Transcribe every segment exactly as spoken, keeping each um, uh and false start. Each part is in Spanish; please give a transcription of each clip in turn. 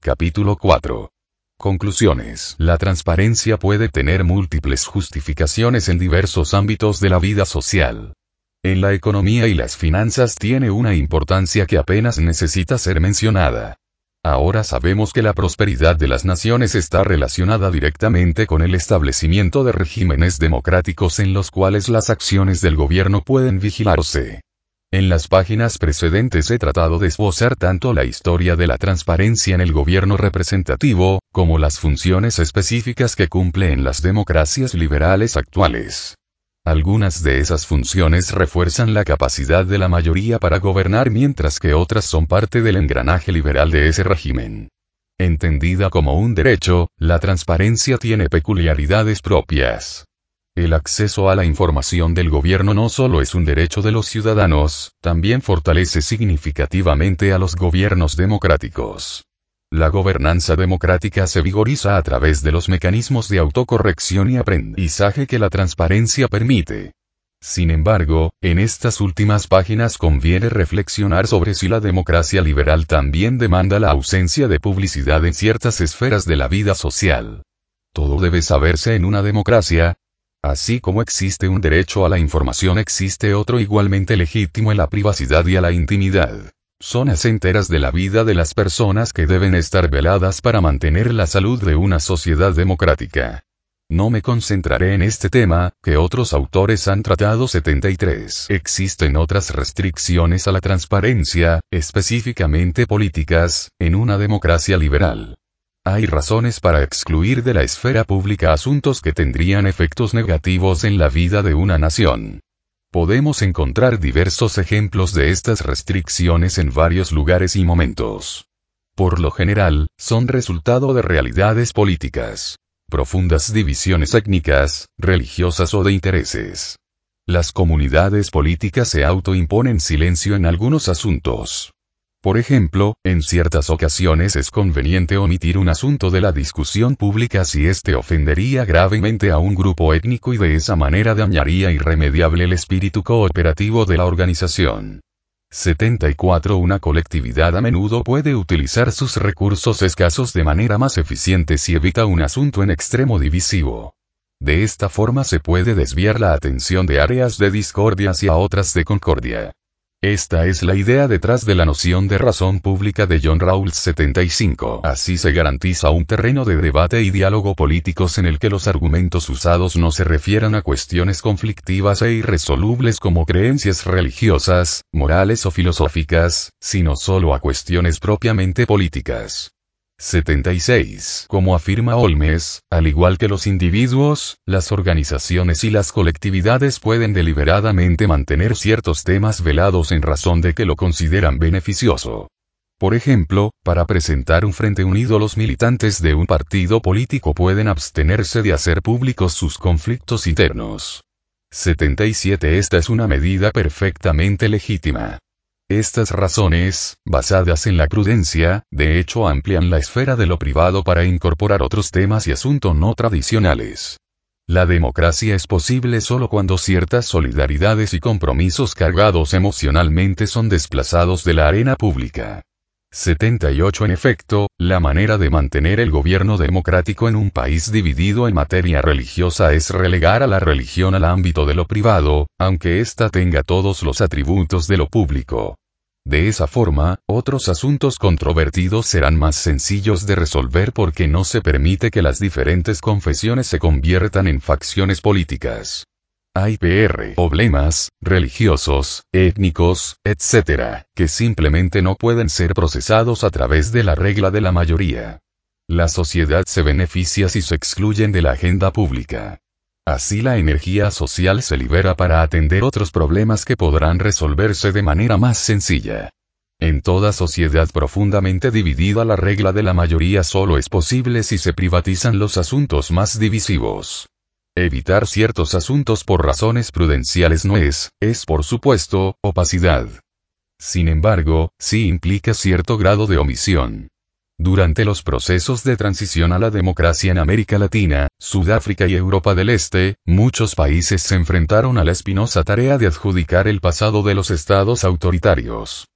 Capítulo cuatro. Conclusiones. La transparencia puede tener múltiples justificaciones en diversos ámbitos de la vida social. En la economía y las finanzas tiene una importancia que apenas necesita ser mencionada. Ahora sabemos que la prosperidad de las naciones está relacionada directamente con el establecimiento de regímenes democráticos en los cuales las acciones del gobierno pueden vigilarse. En las páginas precedentes he tratado de esbozar tanto la historia de la transparencia en el gobierno representativo, como las funciones específicas que cumple en las democracias liberales actuales. Algunas de esas funciones refuerzan la capacidad de la mayoría para gobernar, mientras que otras son parte del engranaje liberal de ese régimen. Entendida como un derecho, la transparencia tiene peculiaridades propias. El acceso a la información del gobierno no solo es un derecho de los ciudadanos, también fortalece significativamente a los gobiernos democráticos. La gobernanza democrática se vigoriza a través de los mecanismos de autocorrección y aprendizaje que la transparencia permite. Sin embargo, en estas últimas páginas conviene reflexionar sobre si la democracia liberal también demanda la ausencia de publicidad en ciertas esferas de la vida social. Todo debe saberse en una democracia. Así como existe un derecho a la información, existe otro igualmente legítimo en la privacidad y a la intimidad. Zonas enteras de la vida de las personas que deben estar veladas para mantener la salud de una sociedad democrática. No me concentraré en este tema, que otros autores han tratado. setenta y tres. Existen otras restricciones a la transparencia, específicamente políticas, en una democracia liberal. Hay razones para excluir de la esfera pública asuntos que tendrían efectos negativos en la vida de una nación. Podemos encontrar diversos ejemplos de estas restricciones en varios lugares y momentos. Por lo general, son resultado de realidades políticas, profundas divisiones étnicas, religiosas o de intereses. Las comunidades políticas se autoimponen silencio en algunos asuntos. Por ejemplo, en ciertas ocasiones es conveniente omitir un asunto de la discusión pública si éste ofendería gravemente a un grupo étnico y de esa manera dañaría irremediable el espíritu cooperativo de la organización. setenta y cuatro. Una colectividad a menudo puede utilizar sus recursos escasos de manera más eficiente si evita un asunto en extremo divisivo. De esta forma se puede desviar la atención de áreas de discordia hacia otras de concordia. Esta es la idea detrás de la noción de razón pública de John Rawls. setenta y cinco. Así se garantiza un terreno de debate y diálogo políticos en el que los argumentos usados no se refieran a cuestiones conflictivas e irresolubles como creencias religiosas, morales o filosóficas, sino solo a cuestiones propiamente políticas. setenta y seis. Como afirma Holmes, al igual que los individuos, las organizaciones y las colectividades pueden deliberadamente mantener ciertos temas velados en razón de que lo consideran beneficioso. Por ejemplo, para presentar un frente unido, los militantes de un partido político pueden abstenerse de hacer públicos sus conflictos internos. setenta y siete. Esta es una medida perfectamente legítima. Estas razones, basadas en la prudencia, de hecho amplían la esfera de lo privado para incorporar otros temas y asuntos no tradicionales. La democracia es posible solo cuando ciertas solidaridades y compromisos cargados emocionalmente son desplazados de la arena pública. setenta y ocho. En efecto, la manera de mantener el gobierno democrático en un país dividido en materia religiosa es relegar a la religión al ámbito de lo privado, aunque ésta tenga todos los atributos de lo público. De esa forma, otros asuntos controvertidos serán más sencillos de resolver porque no se permite que las diferentes confesiones se conviertan en facciones políticas. Hay problemas religiosos, étnicos, etcétera, que simplemente no pueden ser procesados a través de la regla de la mayoría. La sociedad se beneficia si se excluyen de la agenda pública. Así la energía social se libera para atender otros problemas que podrán resolverse de manera más sencilla. En toda sociedad profundamente dividida, la regla de la mayoría solo es posible si se privatizan los asuntos más divisivos. Evitar ciertos asuntos por razones prudenciales no es, es por supuesto, opacidad. Sin embargo, sí implica cierto grado de omisión. Durante los procesos de transición a la democracia en América Latina, Sudáfrica y Europa del Este, muchos países se enfrentaron a la espinosa tarea de adjudicar el pasado de los estados autoritarios.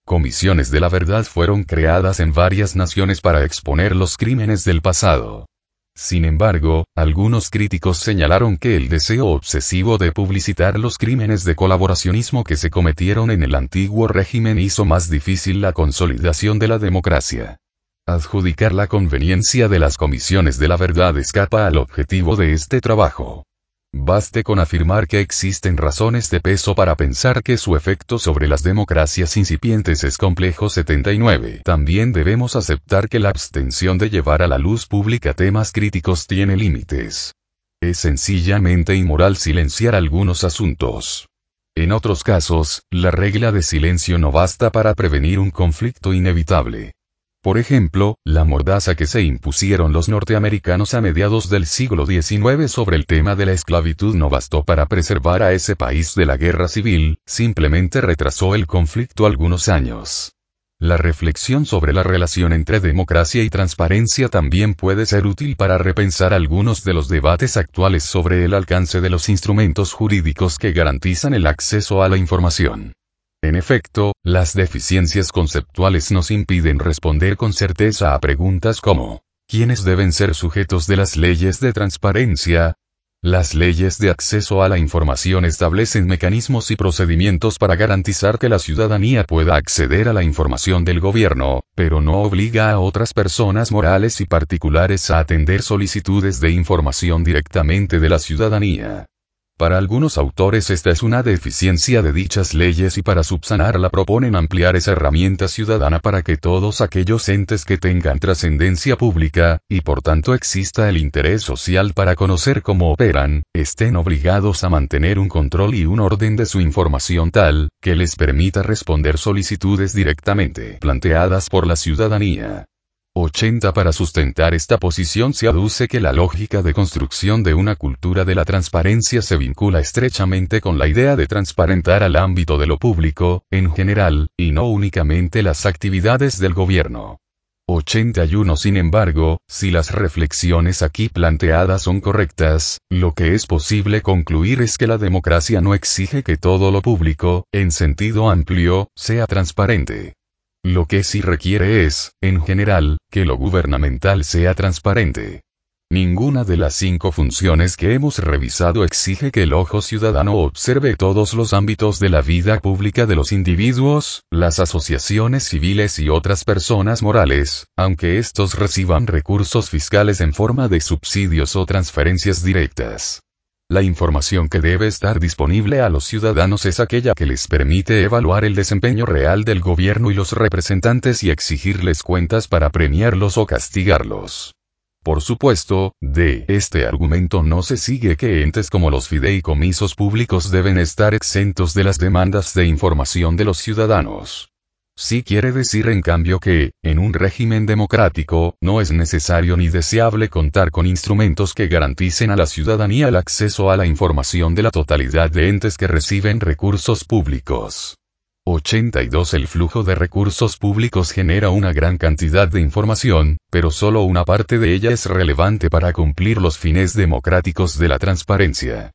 Comisiones de la verdad fueron creadas en varias naciones para exponer los crímenes del pasado. Sin embargo, algunos críticos señalaron que el deseo obsesivo de publicitar los crímenes de colaboracionismo que se cometieron en el antiguo régimen hizo más difícil la consolidación de la democracia. Adjudicar la conveniencia de las comisiones de la verdad escapa al objetivo de este trabajo. Baste con afirmar que existen razones de peso para pensar que su efecto sobre las democracias incipientes es complejo. setenta y nueve. También debemos aceptar que la abstención de llevar a la luz pública temas críticos tiene límites. Es sencillamente inmoral silenciar algunos asuntos. En otros casos, la regla de silencio no basta para prevenir un conflicto inevitable. Por ejemplo, la mordaza que se impusieron los norteamericanos a mediados del siglo diecinueve sobre el tema de la esclavitud no bastó para preservar a ese país de la guerra civil, simplemente retrasó el conflicto algunos años. La reflexión sobre la relación entre democracia y transparencia también puede ser útil para repensar algunos de los debates actuales sobre el alcance de los instrumentos jurídicos que garantizan el acceso a la información. En efecto, las deficiencias conceptuales nos impiden responder con certeza a preguntas como, ¿quiénes deben ser sujetos de las leyes de transparencia? Las leyes de acceso a la información establecen mecanismos y procedimientos para garantizar que la ciudadanía pueda acceder a la información del gobierno, pero no obliga a otras personas morales y particulares a atender solicitudes de información directamente de la ciudadanía. Para algunos autores esta es una deficiencia de dichas leyes y para subsanarla proponen ampliar esa herramienta ciudadana para que todos aquellos entes que tengan trascendencia pública, y por tanto exista el interés social para conocer cómo operan, estén obligados a mantener un control y un orden de su información tal, que les permita responder solicitudes directamente planteadas por la ciudadanía. ochenta. Para sustentar esta posición se aduce que la lógica de construcción de una cultura de la transparencia se vincula estrechamente con la idea de transparentar al ámbito de lo público, en general, y no únicamente las actividades del gobierno. ochenta y uno. Sin embargo, si las reflexiones aquí planteadas son correctas, lo que es posible concluir es que la democracia no exige que todo lo público, en sentido amplio, sea transparente. Lo que sí requiere es, en general, que lo gubernamental sea transparente. Ninguna de las cinco funciones que hemos revisado exige que el ojo ciudadano observe todos los ámbitos de la vida pública de los individuos, las asociaciones civiles y otras personas morales, aunque estos reciban recursos fiscales en forma de subsidios o transferencias directas. La información que debe estar disponible a los ciudadanos es aquella que les permite evaluar el desempeño real del gobierno y los representantes y exigirles cuentas para premiarlos o castigarlos. Por supuesto, de este argumento no se sigue que entes como los fideicomisos públicos deben estar exentos de las demandas de información de los ciudadanos. Sí quiere decir en cambio que, en un régimen democrático, no es necesario ni deseable contar con instrumentos que garanticen a la ciudadanía el acceso a la información de la totalidad de entes que reciben recursos públicos. ochenta y dos. El flujo de recursos públicos genera una gran cantidad de información, pero solo una parte de ella es relevante para cumplir los fines democráticos de la transparencia.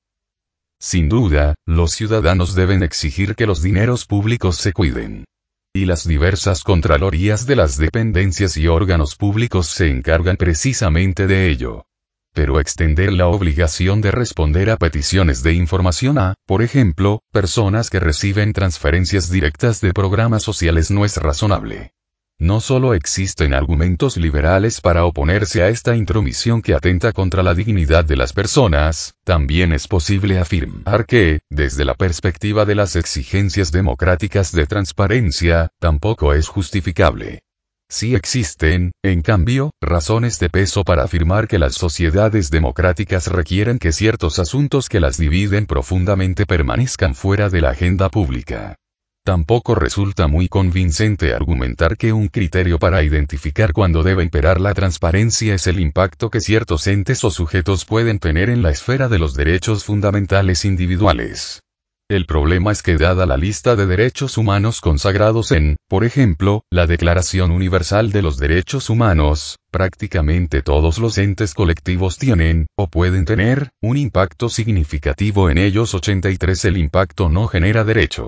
Sin duda, los ciudadanos deben exigir que los dineros públicos se cuiden. Y las diversas contralorías de las dependencias y órganos públicos se encargan precisamente de ello. Pero extender la obligación de responder a peticiones de información a, por ejemplo, personas que reciben transferencias directas de programas sociales no es razonable. No solo existen argumentos liberales para oponerse a esta intromisión que atenta contra la dignidad de las personas, también es posible afirmar que, desde la perspectiva de las exigencias democráticas de transparencia, tampoco es justificable. Sí existen, en cambio, razones de peso para afirmar que las sociedades democráticas requieren que ciertos asuntos que las dividen profundamente permanezcan fuera de la agenda pública. Tampoco resulta muy convincente argumentar que un criterio para identificar cuándo debe imperar la transparencia es el impacto que ciertos entes o sujetos pueden tener en la esfera de los derechos fundamentales individuales. El problema es que dada la lista de derechos humanos consagrados en, por ejemplo, la Declaración Universal de los Derechos Humanos, prácticamente todos los entes colectivos tienen, o pueden tener, un impacto significativo en ellos. ochenta y tres. El impacto no genera derecho.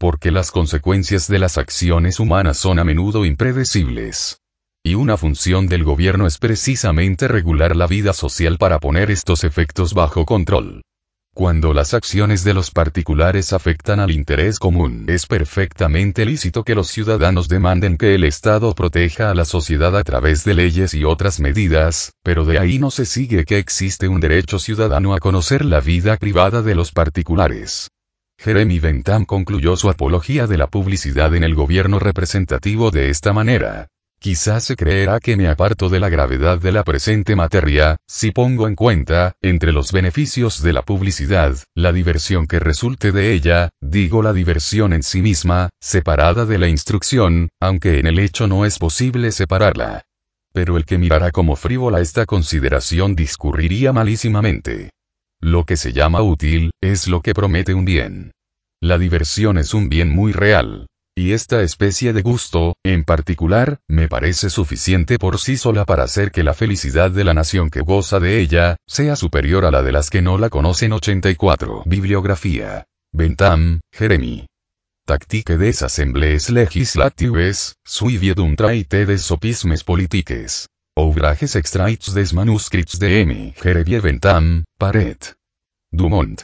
Porque las consecuencias de las acciones humanas son a menudo impredecibles. Y una función del gobierno es precisamente regular la vida social para poner estos efectos bajo control. Cuando las acciones de los particulares afectan al interés común, es perfectamente lícito que los ciudadanos demanden que el Estado proteja a la sociedad a través de leyes y otras medidas, pero de ahí no se sigue que existe un derecho ciudadano a conocer la vida privada de los particulares. Jeremy Bentham concluyó su apología de la publicidad en el gobierno representativo de esta manera. Quizás se creerá que me aparto de la gravedad de la presente materia, si pongo en cuenta, entre los beneficios de la publicidad, la diversión que resulte de ella, digo la diversión en sí misma, separada de la instrucción, aunque en el hecho no es posible separarla. Pero el que mirara como frívola esta consideración discurriría malísimamente. Lo que se llama útil, es lo que promete un bien. La diversión es un bien muy real. Y esta especie de gusto, en particular, me parece suficiente por sí sola para hacer que la felicidad de la nación que goza de ella, sea superior a la de las que no la conocen. ochenta y cuatro. Bibliografía. Bentham, Jeremy. Tactique des assemblées legislatives, suivi d'un traité des sophismes politiques. Ouvrages extraits des manuscrits de M. Jeremy Bentham, Paret. Dumont.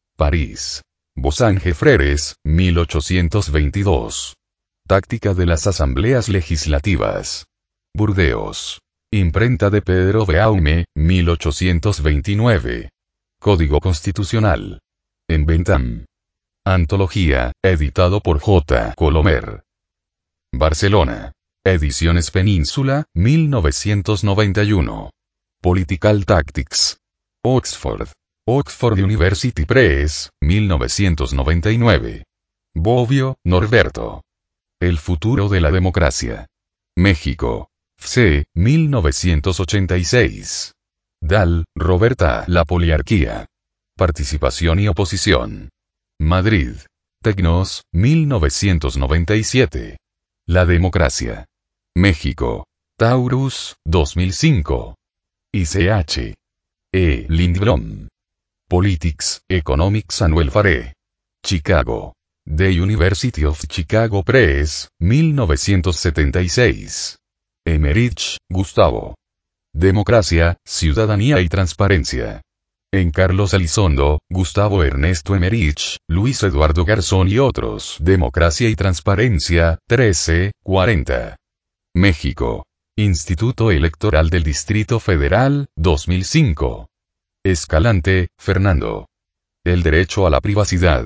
París. Bosange Freres, mil ochocientos veintidós. Táctica de las asambleas legislativas. Burdeos. Imprenta de Pedro Beaume, mil ochocientos veintinueve. Código Constitucional. En Bentham. Antología, editado por J. Colomer. Barcelona. Ediciones Península, mil novecientos noventa y uno. Political Tactics. Oxford. Oxford University Press, mil novecientos noventa y nueve. Bobbio, Norberto. El futuro de la democracia. México. F C, mil novecientos ochenta y seis. Dahl, Roberta. La poliarquía. Participación y oposición. Madrid. Tecnos, mil novecientos noventa y siete. La democracia. México. Taurus, dos mil cinco. I C H. E. Lindblom. Politics, Economics and Welfare. Chicago. The University of Chicago Press, mil novecientos setenta y seis. Emerich, Gustavo. Democracia, Ciudadanía y Transparencia. En Carlos Elizondo, Gustavo Ernesto Emerich, Luis Eduardo Garzón y otros. Democracia y Transparencia, trece, cuarenta. México. Instituto Electoral del Distrito Federal, dos mil cinco. Escalante, Fernando. El derecho a la privacidad.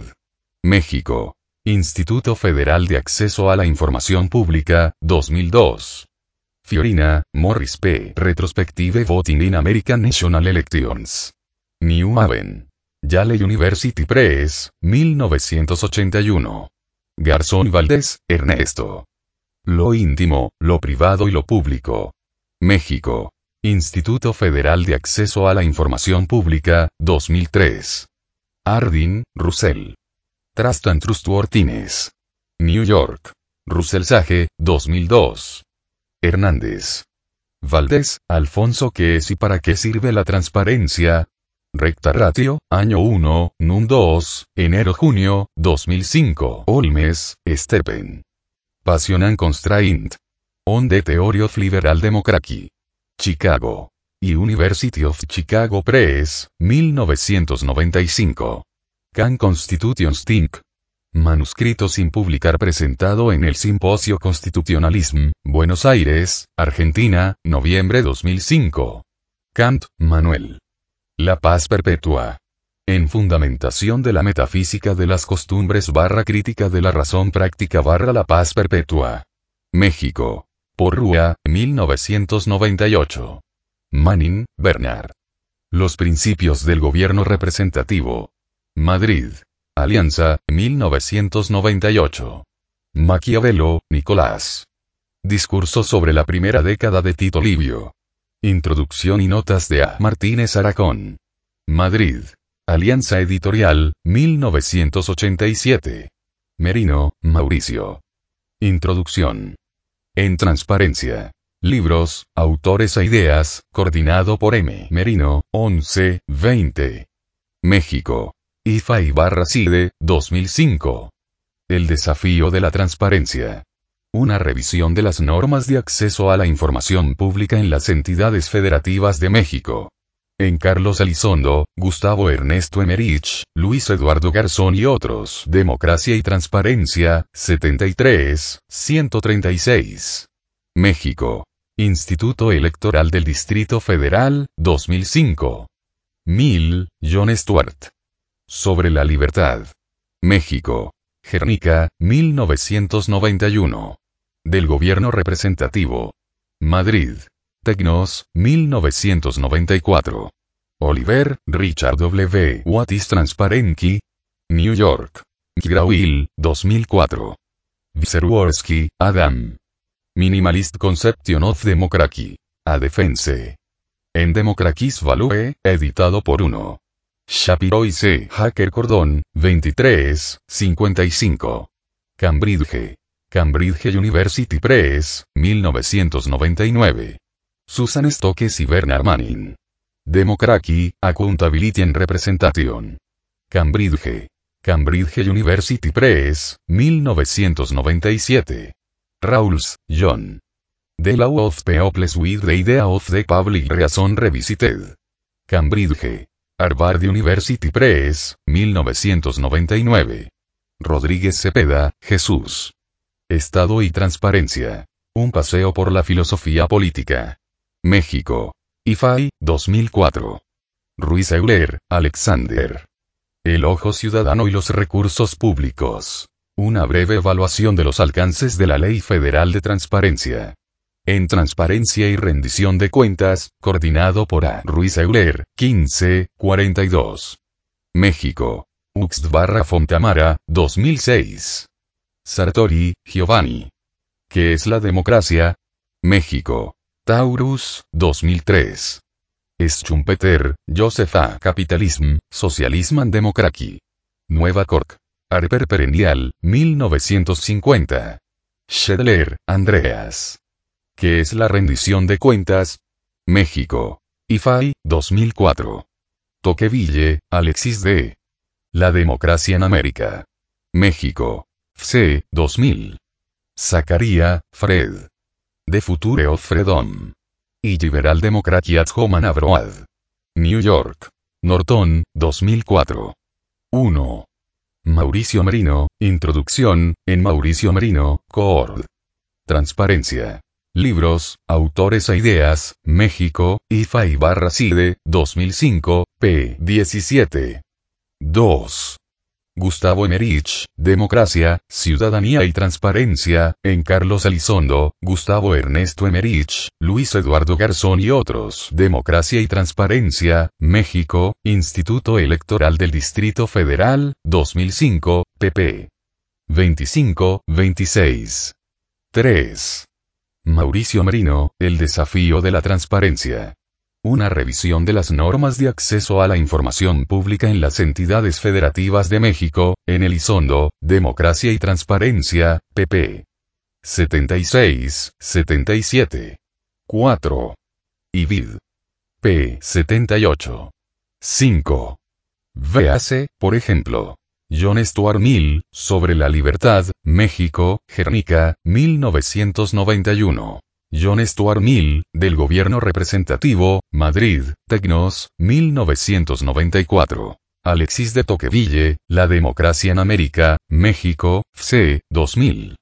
México. Instituto Federal de Acceso a la Información Pública, dos mil dos. Fiorina, Morris P. Retrospective Voting in American National Elections. New Haven. Yale University Press, mil novecientos ochenta y uno. Garzón Valdés, Ernesto. Lo íntimo, lo privado y lo público. México. Instituto Federal de Acceso a la Información Pública, dos mil tres. Hardin, Russell. Trust and Trustworthiness. New York. Russell Sage, dos mil dos. Hernández. Valdés, Alfonso. ¿Qué es y para qué sirve la transparencia? Recta Ratio, año uno, Num dos, enero-junio, dos mil cinco. Olmes, Stephen. Passion and Constraint. On the Theory of Liberal Democracy. Chicago. University of Chicago Press, mil novecientos noventa y cinco. Can Constitutions Think. Manuscrito sin publicar presentado en el Simposio Constitutionalism, Buenos Aires, Argentina, noviembre dos mil cinco. Kant, Manuel. La paz perpetua. En Fundamentación de la Metafísica de las Costumbres barra Crítica de la Razón Práctica barra la paz perpetua. México. Porrúa, mil novecientos noventa y ocho. Manning, Bernard. Los principios del gobierno representativo. Madrid. Alianza, mil novecientos noventa y ocho. Maquiavelo, Nicolás. Discurso sobre la primera década de Tito Livio. Introducción y notas de A. Martínez Aracón. Madrid. Alianza Editorial, mil novecientos ochenta y siete. Merino, Mauricio. Introducción. En Transparencia. Libros, Autores e Ideas, coordinado por M. Merino, once, veinte. México. I F A y barra C I D E, dos mil cinco. El desafío de la transparencia. Una revisión de las normas de acceso a la información pública en las entidades federativas de México. En Carlos Elizondo, Gustavo Ernesto Emerich, Luis Eduardo Garzón y otros. Democracia y Transparencia, setenta y tres, ciento treinta y seis. México. Instituto Electoral del Distrito Federal, dos mil cinco. Mill, John Stuart. Sobre la libertad. México. Guernica, mil novecientos noventa y uno. Del Gobierno Representativo. Madrid. Tecnos, mil novecientos noventa y cuatro. Oliver, Richard W. What is Transparency? New York. McGraw-Hill, dos mil cuatro. Wiercowski, Adam. Minimalist Conception of Democracy. A Defense. En Democracy's Value, editado por uno. Shapiro y C. Hacker Cordón, veintitrés, cincuenta y cinco. Cambridge. Cambridge University Press, mil novecientos noventa y nueve. Susan Stokes y Bernard Manning. Democracy, Accountability and Representation. Cambridge. Cambridge University Press, mil novecientos noventa y siete. Rawls, John. The Law of Peoples with the Idea of the Public Reason Revisited. Cambridge. Harvard University Press, mil novecientos noventa y nueve. Rodríguez Cepeda, Jesús. Estado y Transparencia. Un paseo por la filosofía política. México. I F A I, dos mil cuatro. Ruiz Euler, Alexander. El ojo ciudadano y los recursos públicos. Una breve evaluación de los alcances de la Ley Federal de Transparencia. En Transparencia y Rendición de Cuentas, coordinado por A. Ruiz Euler, quince, cuarenta y dos. México. Uxt barra Fontamara, dos mil seis. Sartori, Giovanni. ¿Qué es la democracia? México. Taurus, dos mil tres. Schumpeter, Joseph A. Capitalism, Socialism and Democracy. Nueva Cork. Harper Perennial, mil novecientos cincuenta. Schedler, Andreas. ¿Qué es la rendición de cuentas? México. I F A I, dos mil cuatro. Tocqueville, Alexis D. La democracia en América. México. F C, dos mil. Zacaria, Fred. The Future of Freedom. Y Liberal Democracy at Home and Abroad. New York. Norton, dos mil cuatro. uno. Mauricio Merino, Introducción, en Mauricio Merino, Coord. Transparencia. Libros, Autores e Ideas, México, I F A I barra CIDE, dos mil cinco, p. diecisiete. dos. Gustavo Emerich, Democracia, Ciudadanía y Transparencia, en Carlos Elizondo, Gustavo Ernesto Emerich, Luis Eduardo Garzón y otros. Democracia y Transparencia, México, Instituto Electoral del Distrito Federal, dos mil cinco, pp. veinticinco, veintiséis. tres. Mauricio Merino, El desafío de la transparencia. Una revisión de las normas de acceso a la información pública en las entidades federativas de México, en Elizondo, Democracia y Transparencia, pp. setenta y seis, setenta y siete. cuatro. I B I D. p. setenta y ocho. cinco. Véase, por ejemplo. John Stuart Mill, Sobre la Libertad, México, Guernica, mil novecientos noventa y uno. John Stuart Mill, del Gobierno Representativo, Madrid, Tecnos, mil novecientos noventa y cuatro. Alexis de Tocqueville, La Democracia en América, México, F C, dos mil.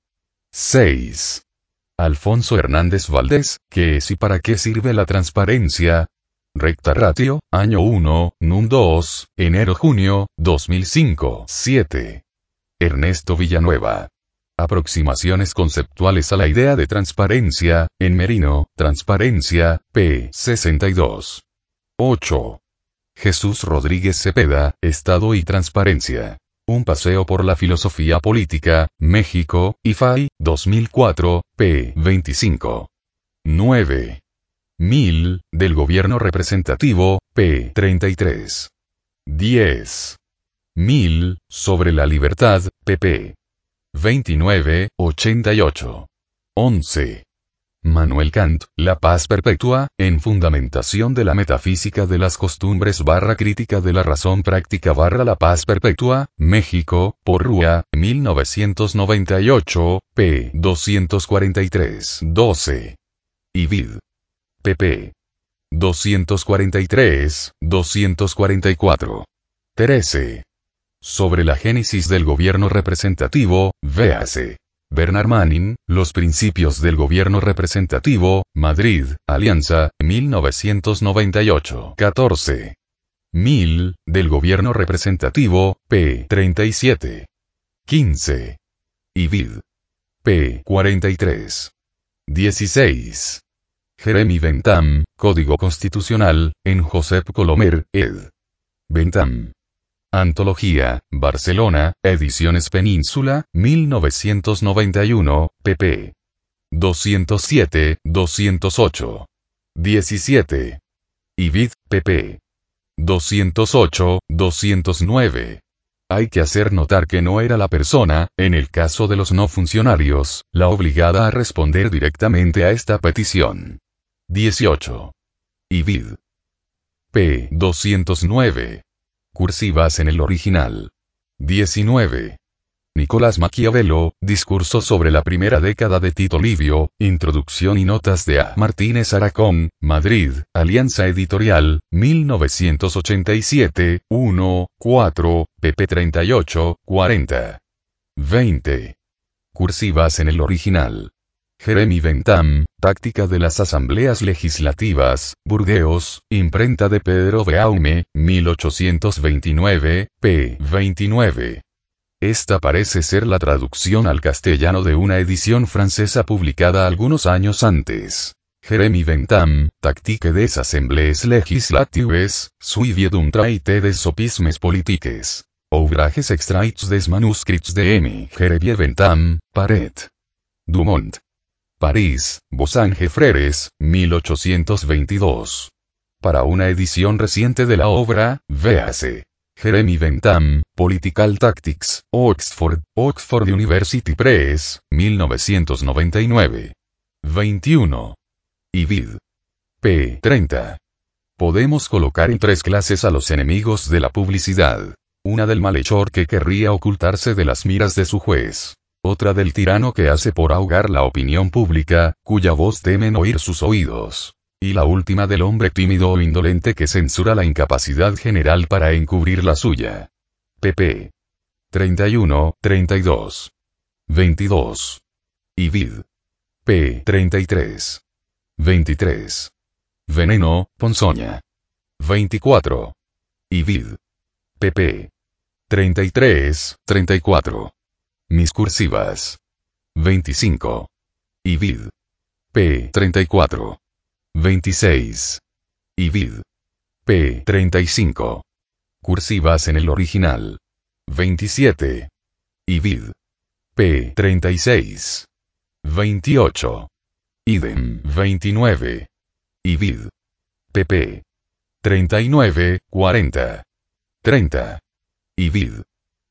seis. Alfonso Hernández Valdés, ¿qué es y para qué sirve la transparencia? Recta Ratio, año uno, Num dos, enero-junio, dos mil cinco. siete. Ernesto Villanueva. Aproximaciones conceptuales a la idea de transparencia, en Merino, Transparencia, p. sesenta y dos. ocho. Jesús Rodríguez Cepeda, Estado y Transparencia. Un paseo por la filosofía política, México, I F A I, dos mil cuatro, p. veinticinco. nueve. Mill, del Gobierno Representativo, p. treinta y tres. diez. Mill, Sobre la Libertad, pp. veintinueve, ochenta y ocho. once. Manuel Kant, La paz perpetua, en Fundamentación de la metafísica de las costumbres barra crítica de la razón práctica barra La paz perpetua, México, Porrúa, mil novecientos noventa y ocho, p. doscientos cuarenta y tres, doce. Y vid. pp. doscientos cuarenta y tres, doscientos cuarenta y cuatro. trece. Sobre la génesis del gobierno representativo, véase. Bernard Manning, Los principios del gobierno representativo, Madrid, Alianza, mil novecientos noventa y ocho. catorce. mil, del gobierno representativo, p. treinta y siete. quince. Y vid. p. cuarenta y tres. dieciséis. Jeremy Bentham, Código Constitucional, en Josep Colomer, ed. Bentham. Antología, Barcelona, Ediciones Península, mil novecientos noventa y uno, pp. doscientos siete, doscientos ocho. diecisiete. Y vid, pp. doscientos ocho, doscientos nueve. Hay que hacer notar que no era la persona, en el caso de los no funcionarios, la obligada a responder directamente a esta petición. dieciocho. Y vid. p. doscientos nueve. Cursivas en el original. diecinueve. Nicolás Maquiavelo, Discurso sobre la primera década de Tito Livio, Introducción y notas de A. Martínez Aracón, Madrid, Alianza Editorial, mil novecientos ochenta y siete, uno, cuatro, pp treinta y ocho, cuarenta. veinte. Cursivas en el original. Jeremy Bentham, Táctica de las Asambleas Legislativas, Burdeos, Imprenta de Pedro Beaume, mil ochocientos veintinueve, p. veintinueve. Esta parece ser la traducción al castellano de una edición francesa publicada algunos años antes. Jeremy Bentham, Tactique des Assemblées Legislatives, suivi d'un traité des sophismes politiques. Ouvrages extraits des manuscrits de M. Jeremy Bentham, Paret. Dumont. París, Bosange Freres, mil ochocientos veintidós. Para una edición reciente de la obra, véase. Jeremy Bentham, Political Tactics, Oxford, Oxford University Press, mil novecientos noventa y nueve. veintiuno. Y vid. p. treinta. Podemos colocar en tres clases a los enemigos de la publicidad. Una del malhechor que querría ocultarse de las miras de su juez. Otra del tirano que hace por ahogar la opinión pública, cuya voz temen oír sus oídos. Y la última del hombre tímido o indolente que censura la incapacidad general para encubrir la suya. pp. treinta y uno, treinta y dos. veintidós. Y vid. p. treinta y tres. veintitrés. Veneno, Ponzoña. veinticuatro. Y vid. pp. treinta y tres, treinta y cuatro. Mis cursivas. veinticinco. Y vid. p. treinta y cuatro. veintiséis. Y vid. p. treinta y cinco. Cursivas en el original. veintisiete. Y vid. p. treinta y seis. veintiocho. Idem. veintinueve. Y vid. pp. treinta y nueve, cuarenta. treinta. Y vid.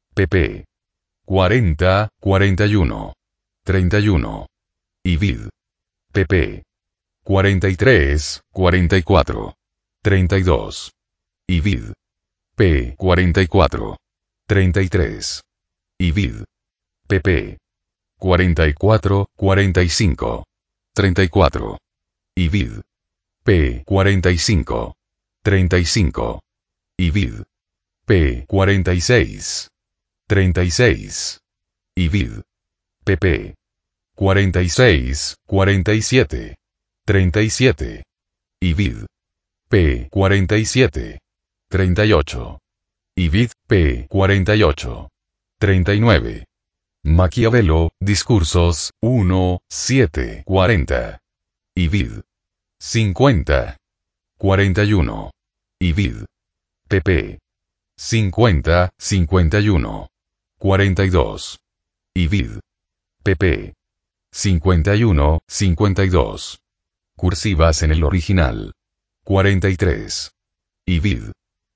pp. cuarenta, cuarenta y uno. treinta y uno. Y vid. pp. cuarenta y tres, cuarenta y cuatro. treinta y dos. Y vid. p. cuarenta y cuatro. treinta y tres. Y vid. pp. cuarenta y cuatro, cuarenta y cinco. treinta y cuatro. Y vid. p. cuarenta y cinco. treinta y cinco. Y vid. p. cuarenta y seis. treinta y seis. Y vid. pp. cuarenta y seis, cuarenta y siete. treinta y siete. Y vid. p. cuarenta y siete. treinta y ocho. Y vid. p. cuarenta y ocho. treinta y nueve. Maquiavelo, Discursos, uno, siete, cuarenta. Y vid. cincuenta. cuarenta y uno. Y vid. pp. cincuenta, cincuenta y uno. cuarenta y dos. Y vid. pp. cincuenta y uno, cincuenta y dos. Cursivas en el original. cuarenta y tres. Y vid.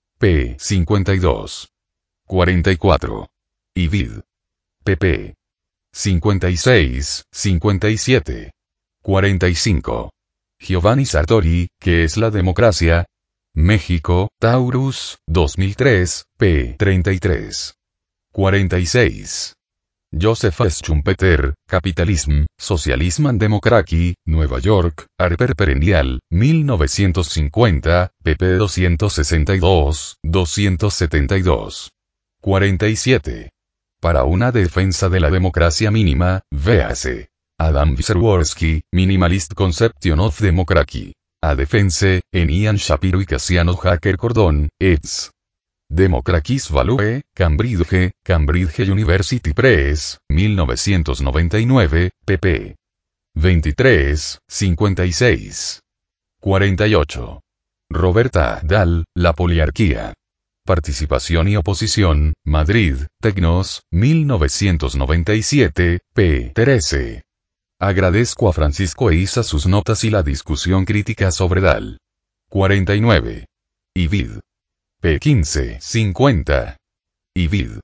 p. cincuenta y dos. cuarenta y cuatro. Y vid. pp. cincuenta y seis, cincuenta y siete. cuarenta y cinco. Giovanni Sartori, ¿qué es la democracia? México, Taurus, dos mil tres, p. treinta y tres. cuarenta y seis. Joseph Schumpeter, Capitalism, Socialism and Democracy, Nueva York, Harper Perennial, mil novecientos cincuenta, pp doscientos sesenta y dos, doscientos setenta y dos. cuarenta y siete. Para una defensa de la democracia mínima, véase. Adam Wyszorowski, Minimalist Conception of Democracy. A Defense, en Ian Shapiro y Cassiano Hacker Cordón, eds. Democracy's Value, Cambridge, Cambridge University Press, mil novecientos noventa y nueve, pp. veintitrés, cincuenta y seis. cuarenta y ocho. Roberta Dahl, La poliarquía. Participación y oposición, Madrid, Tecnos, mil novecientos noventa y siete, p. trece. Agradezco a Francisco e Isa sus notas y la discusión crítica sobre Dahl. cuarenta y nueve. Ibid. p. quince, cincuenta. Ibid.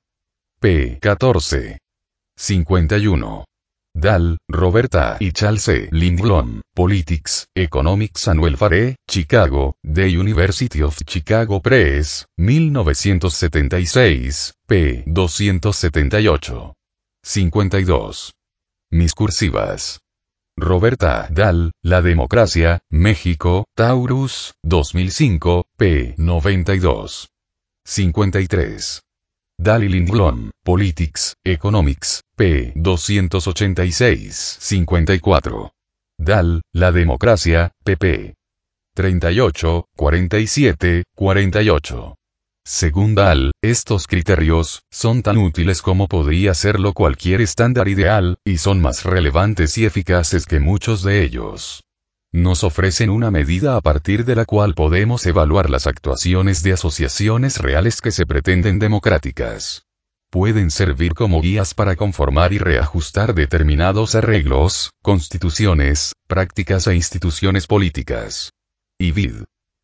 p. catorce. cincuenta y uno. Dahl, Roberta y Charles E. Lindblom, Politics, Economics and Welfare, Chicago, The University of Chicago Press, mil novecientos setenta y seis, p. doscientos setenta y ocho. cincuenta y dos. Mis cursivas. Roberta Dahl, La democracia, México, Taurus, dos mil cinco, p. noventa y dos. cincuenta y tres. Dahl y Lindblom, Politics, Economics, p. doscientos ochenta y seis, cincuenta y cuatro. Dahl, La democracia, pp. treinta y ocho, cuarenta y siete, cuarenta y ocho. Según Dahl, estos criterios son tan útiles como podría serlo cualquier estándar ideal, y son más relevantes y eficaces que muchos de ellos. Nos ofrecen una medida a partir de la cual podemos evaluar las actuaciones de asociaciones reales que se pretenden democráticas. Pueden servir como guías para conformar y reajustar determinados arreglos, constituciones, prácticas e instituciones políticas. Ibid.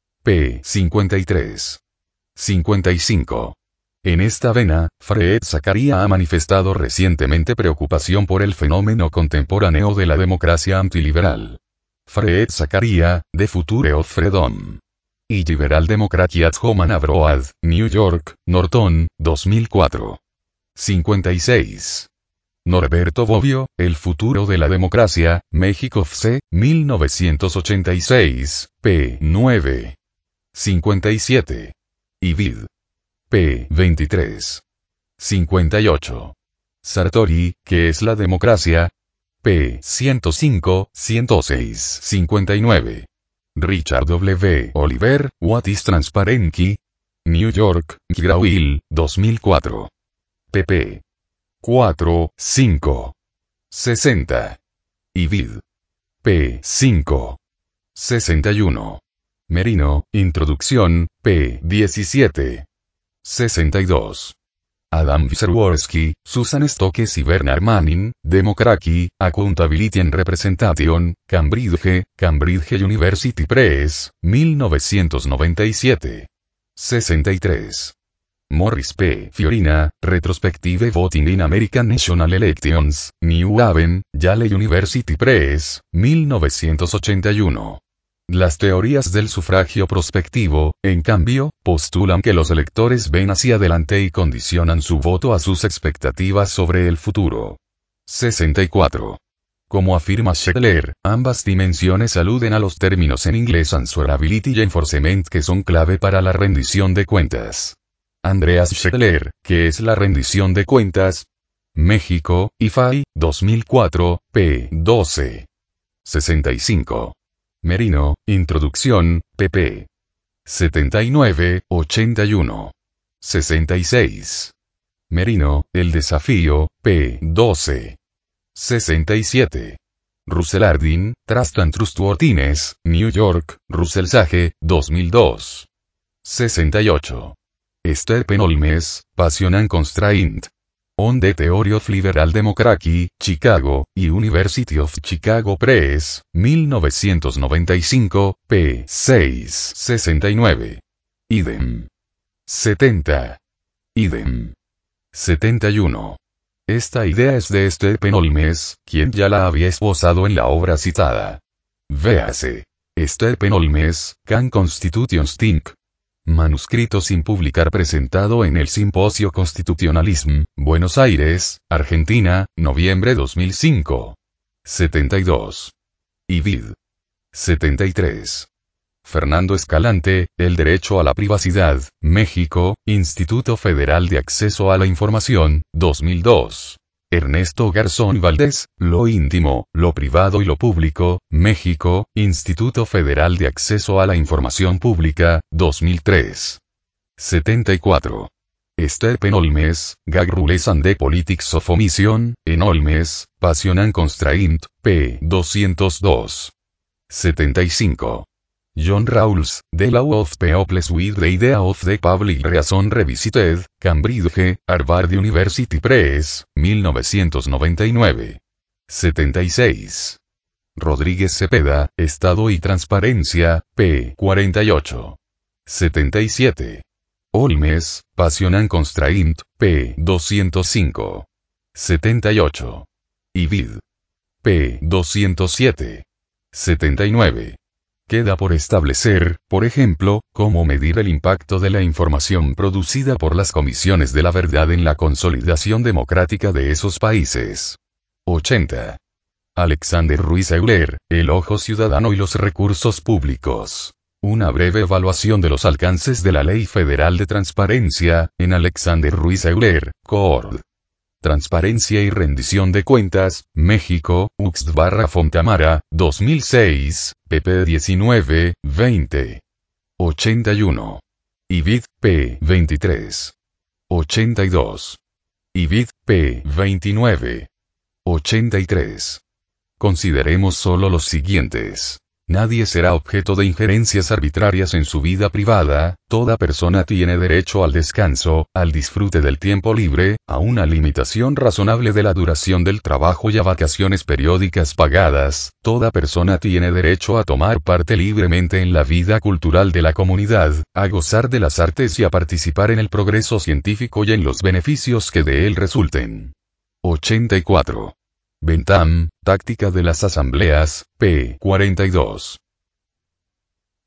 p. cincuenta y tres. cincuenta y cinco. En esta vena, Fred Zakaria ha manifestado recientemente preocupación por el fenómeno contemporáneo de la democracia antiliberal. Fred Zakaria, The Future of Freedom. Y Liberal Democracy at Home and Abroad, New York, Norton, dos mil cuatro. cincuenta y seis. Norberto Bobbio, El futuro de la democracia, México F C, mil novecientos ochenta y seis, p. nueve. cincuenta y siete. Ibid. p. veintitrés. cincuenta y ocho. Sartori, ¿qué es la democracia? p. ciento cinco, ciento seis, cincuenta y nueve. Richard W. Oliver, What is Transparency? New York, McGraw-Hill, dos mil cuatro. pp. cuatro, cinco. sesenta. Ibid. p. cinco. sesenta y uno. Merino, Introducción, p. diecisiete. sesenta y dos. Adam Wyszorowski, Susan Stokes y Bernard Manning, Democracy, Accountability and Representation, Cambridge, Cambridge University Press, mil novecientos noventa y siete. sesenta y tres. Morris P. Fiorina, Retrospective Voting in American National Elections, New Haven, Yale University Press, mil novecientos ochenta y uno. Las teorías del sufragio prospectivo, en cambio, postulan que los electores ven hacia adelante y condicionan su voto a sus expectativas sobre el futuro. sesenta y cuatro. Como afirma Scheckler, ambas dimensiones aluden a los términos en inglés answerability y enforcement que son clave para la rendición de cuentas. Andreas Scheckler, ¿qué es la rendición de cuentas? México, I F A I, dos mil cuatro, p. doce. sesenta y cinco. Merino, Introducción, pp. setenta y nueve, ochenta y uno. sesenta y seis. Merino, El desafío, p. doce. sesenta y siete. Russell Harding, Trust and Trustworthiness, New York, Russell Sage, dos mil dos. sesenta y ocho. Esther Penholmes, Passion and Constraint. On the Theory of Liberal Democracy, Chicago, University of Chicago Press, mil novecientos noventa y cinco, p. seis, sesenta y nueve. Idem. setenta. Idem. setenta y uno. Esta idea es de Stephen Holmes, quien ya la había esbozado en la obra citada. Véase. Stephen Holmes, Can Constitutions Think? Manuscrito sin publicar presentado en el Simposio Constitutionalism, Buenos Aires, Argentina, noviembre dos mil cinco. setenta y dos. I V I D. setenta y tres. Fernando Escalante, El Derecho a la Privacidad, México, Instituto Federal de Acceso a la Información, dos mil dos. Ernesto Garzón Valdés, Lo Íntimo, Lo Privado y lo Público, México, Instituto Federal de Acceso a la Información Pública, dos mil tres. setenta y cuatro. Stephen Holmes, Gag Rules and the Politics of Omission, en Holmes, Passion and Constraint, p. doscientos dos. setenta y cinco. John Rawls, The Law of Peoples with the Idea of the Public Reason Revisited, Cambridge, Harvard University Press, mil novecientos noventa y nueve. setenta y seis. Rodríguez Cepeda, Estado y Transparencia, p. cuarenta y ocho. setenta y siete. Holmes, Passion and Constraint, p. doscientos cinco. setenta y ocho. I V I D. p. doscientos siete. setenta y nueve. Queda por establecer, por ejemplo, cómo medir el impacto de la información producida por las comisiones de la verdad en la consolidación democrática de esos países. ochenta. Alexander Ruiz Euler, El Ojo Ciudadano y los Recursos Públicos. Una breve evaluación de los alcances de la Ley Federal de Transparencia, en Alexander Ruiz Euler, Coord. Transparencia y Rendición de Cuentas, México, U X D barra Fontamara, dos mil seis, pp diecinueve, veinte. ochenta y uno. I V I D, p. veintitrés. ochenta y dos. I V I D, p. veintinueve. ochenta y tres. Consideremos solo los siguientes. Nadie será objeto de injerencias arbitrarias en su vida privada, toda persona tiene derecho al descanso, al disfrute del tiempo libre, a una limitación razonable de la duración del trabajo y a vacaciones periódicas pagadas, toda persona tiene derecho a tomar parte libremente en la vida cultural de la comunidad, a gozar de las artes y a participar en el progreso científico y en los beneficios que de él resulten. ochenta y cuatro. Bentham, Táctica de las Asambleas, p. cuarenta y dos.